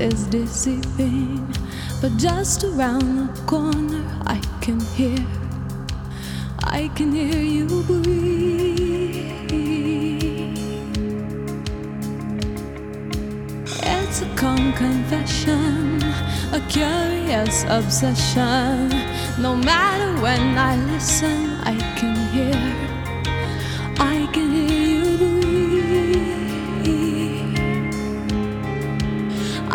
is deceiving, but just around the corner I can hear you breathe. It's a calm confession, a curious obsession. No matter when I listen,